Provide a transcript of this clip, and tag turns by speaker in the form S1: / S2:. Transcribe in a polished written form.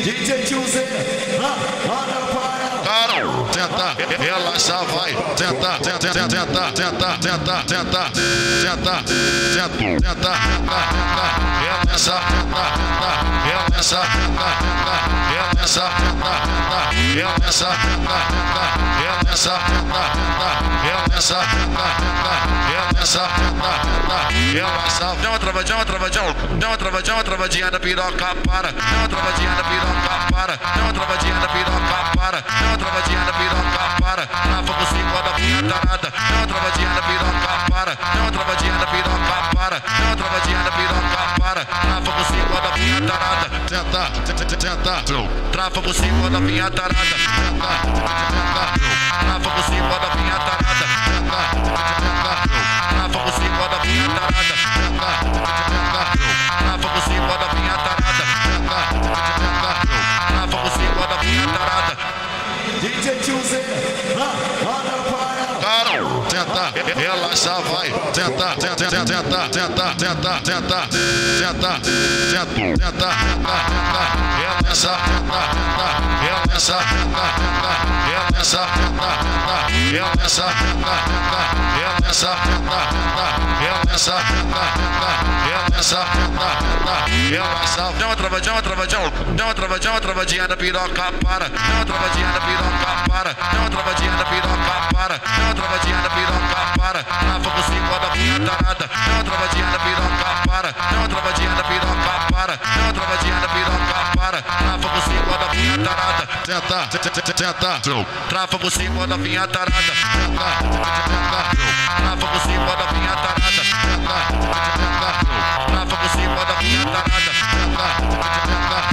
S1: DJ Tiozinho, olha para.
S2: Cara, tenta, relaxa, vai. Tenta, tenta, tenta, tenta, tenta, tenta, tenta, tenta, tenta, relaxa, relaxa, relaxa, relaxa, relaxa, relaxa, relaxa. Dá uma travadinha, dá uma travadinha na piroca, para. Dá uma travadinha na piroca, para. Dá uma travadinha na piroca, para. Dá uma travadinha na piroca, para. Trava com 5 da punha tarada. Dá uma travadinha na piroca, para. Dá uma travadinha na piroca, para. Dá uma travadinha na piroca, para. Trava com 5 da punha tarada. Tenta, tenta, trava com 5 da punha tarada. Trava com 5 da punha tarada. Trava com 5 da punha tarada. Trava com 5 da punha tarada. Trava com 5 da punha tarada.
S1: DJ Tiozinho, olha para.
S2: Tenta, relaxa, vai. Tenta, tenta, tenta, tenta, tenta, tenta, tenta, tenta, relaxa, relaxa, relaxa, relaxa, relaxa, relaxa, relaxa. Dá uma travadinha na piroca, para. Dá uma travadinha na piroca, para. Dá uma travadinha na piroca, para. Dá uma travadinha na piroca, para. Trava com 5 da punha tarada. Dá uma travadinha na piroca, para. Dá uma travadinha na piroca, para. Dá uma travadinha na piroca, para. Trava com 5 da punha tarada. Tenta, tenta, trava com 5 da punha tarada. Trava com 5 da punha tarada. Trava com 5 da punha tarada.